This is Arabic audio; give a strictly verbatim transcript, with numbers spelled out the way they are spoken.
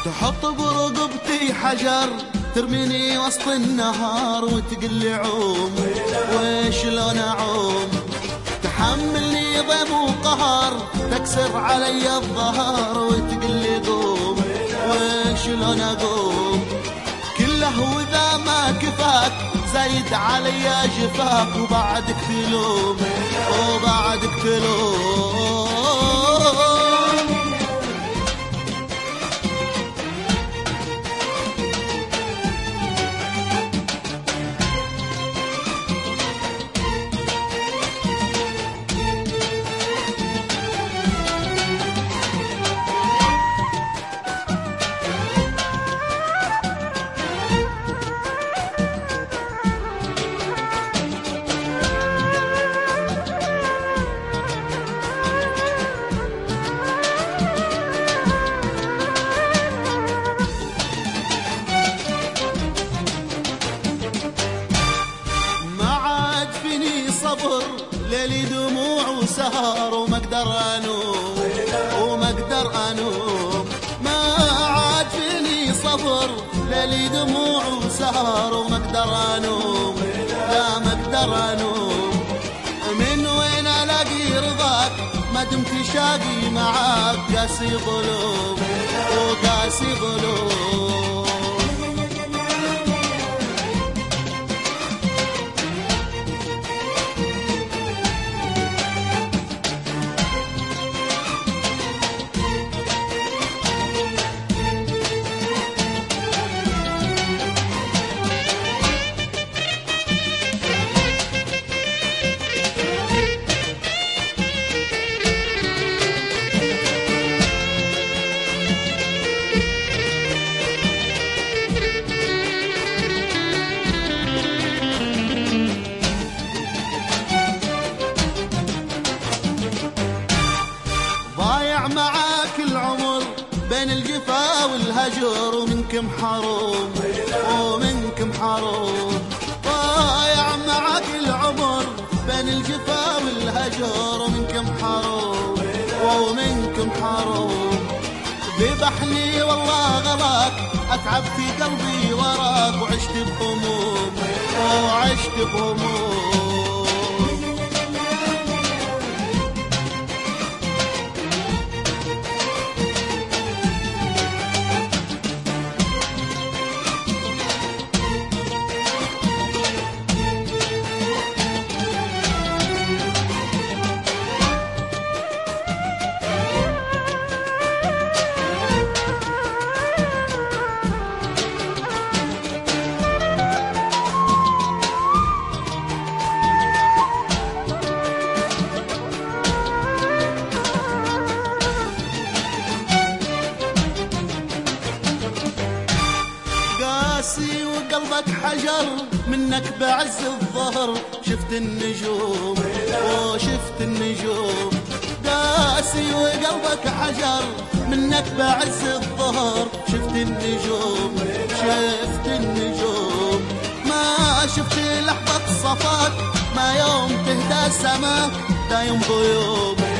تحط برقبتي حجر ترميني وسط النهار وتقلي عوم، وشلون اعوم؟ تحملني ضيم وقهر تكسر علي الظهر وتقلي قوم، وشلون اقوم؟ كله واذا ما كفاك زايد علي جفاك وبعدك تلوم، وبعدك تلوم. ليلي دموع وسهر وما اقدر انوم، وما اقدر انوم. ما عاد فيني صبر ليلي دموع وسهر وما اقدر انوم، لا ما اقدر انوم. من وين الاقي رضاك ما دمت شاقي معاك؟ قاسي ظلوم وقاسي ظلوم. معاك العمر بين الجفا والهجر ومنكم حروم، ومنكم حروم. ضايع معاك العمر بين الجفا والهجر ومنكم حروم، ومنكم حروم. ذبحني والله غلاك اتعب في قلبي وراك، وعشت بهموم وعشت بهموم. قاسي وقلبك حجر منك بعز الظهر شفت النجوم، وشفت النجوم. قاسي وقلبك حجر منك بعز الظهر شفت النجوم، شفت النجوم. ما شفت لحظة صفاك ما يوم تهدى سماك دايم غيوم،